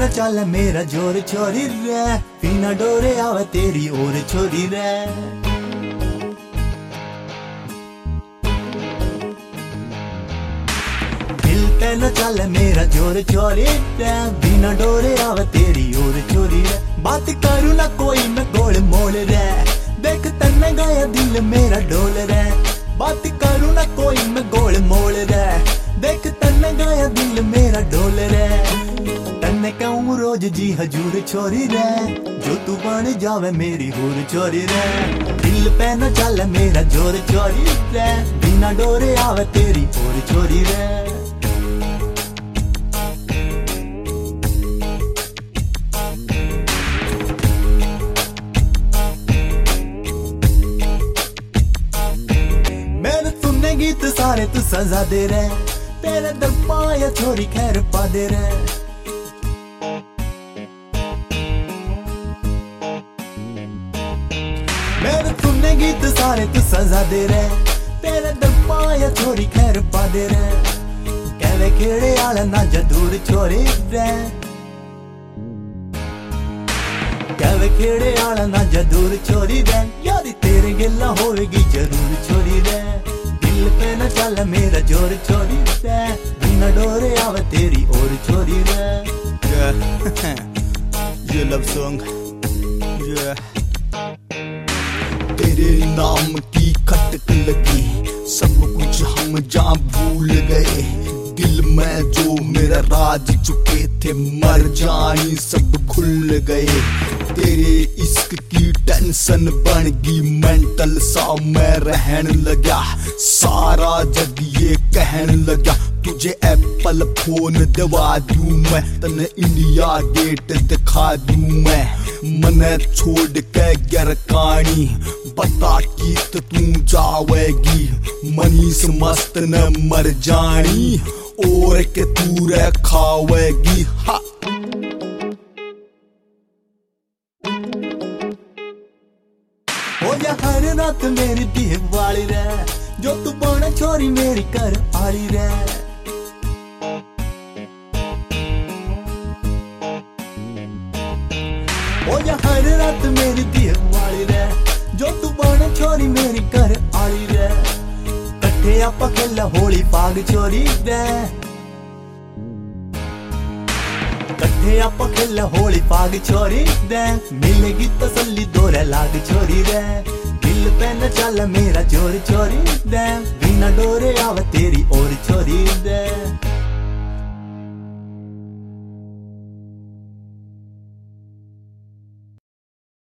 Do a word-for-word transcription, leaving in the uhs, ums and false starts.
न चल मेरा जोर छोरी रे, बिना डोरे आवे तेरी और छोरी रे। दिल पे न चल मेरा जोर छोरी रे, बिना डोरे आवे तेरी और छोरी रे। बात करू ना कोई मैं गोल मोल रे, देख तन्ने गया दिल मेरा डोल रे। बात करू ना कोई मैं गोल मोल रे, देख तन्ने गया दिल मेरा डोल रे। तन्ने कहूँ रोज जी हजूर छोरी रे, जो तू बन जावे मेरी होर छोरी रे। दिल पे न चल मेरा जोर छोरी रे, बिना डोरे आवे तेरी और छोरी रे। मैंने सुनने गीत सारे तू सजा दे रहे, तेरे दर पाया छोरी खैर पा दे रहे। मैंने सुनने गीत सारे तू सजा दे रहे, तेरे दर पाया छोरी खैर पा दे रहे। कहवे खेड़े आला ना जदूर छोरी रे, कहवे खेड़े आला ना जदूर छोरी रे। यारी तेरे गिला होवेगी जरूर छोरी रे। दिल पे न चल मेरा जोर छोरी रे, बिना डोरे आवे तेरी और छोरी रे। ये लव सॉन्ग तेरे नाम की खटक लगी, सब कुछ हम जहाँ भूल गए। दिल में जो मेरा राज चुके थे मर जानी सब खुल गए। तेरे इश्क की टेंशन बन गई मेंटल सा मैं रहन लगा। सारा जग ये कहन लगा तुझे एप्पल फोन दिवा दूं मैं, तने इंडिया गेट दिखा दूं मैं। मने छोड़ के गर कहानी बता की तो तू जावेगी, मनीष मस्त न मर जानी और के तू रे खावेगी। हा हो जा हर रात मेरी दीवाली रे, जो तू बना छोरी मेरी कर आली रे। हो जा हर रात मेरी दीवाली रे, जो तू बना छोरी मेरी कर आली रे। कट्ठे आपां खेला होली पाग छोरी रे, कट्ठे आपां खेला होली पाग छोरी रे। मिलेगी तसल्ली दोरे लाग छोरी रे। दिल पे न चल मेरा जोर छोरी रे, बिना डोरे आवे तेरी और छोरी रे।